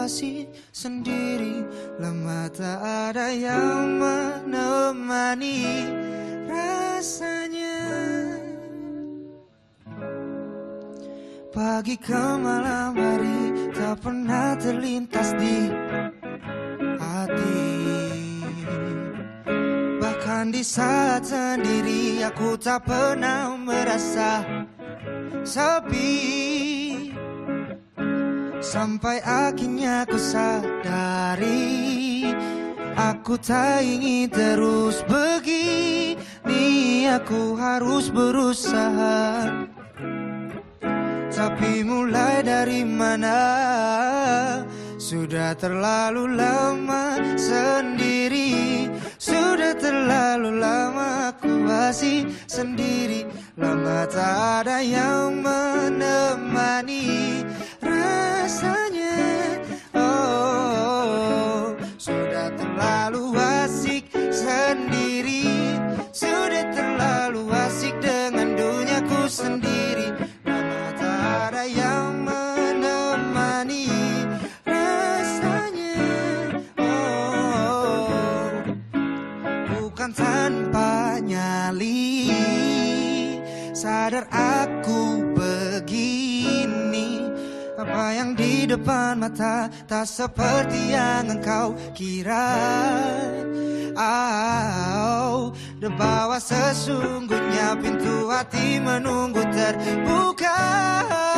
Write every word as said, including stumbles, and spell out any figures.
asik sendiri, lama tak ada yang menemani rasanya. Pagi ke malam hari tak pernah terlintas di hati. Bahkan di saat sendiri aku tak pernah merasa sepi. Sampai akhirnya ku sadari, aku tak ingin terus begini. Aku harus berusaha. Tapi mulai dari mana? Sudah terlalu lama sendiri. Sudah terlalu lama aku asik sendiri. Lama tak ada yang menemani rasanya. Oh, sudah terlalu asik sendiri. Sudah terlalu asik dengan duniaku sendiri. Ada yang menemani rasanya. Oh, bukan tanpa nyali, sadar aku begini. Apa yang di depan mata tak seperti yang engkau kira. Oh, di bawah sesungguhnya pintu hati menunggu terbuka.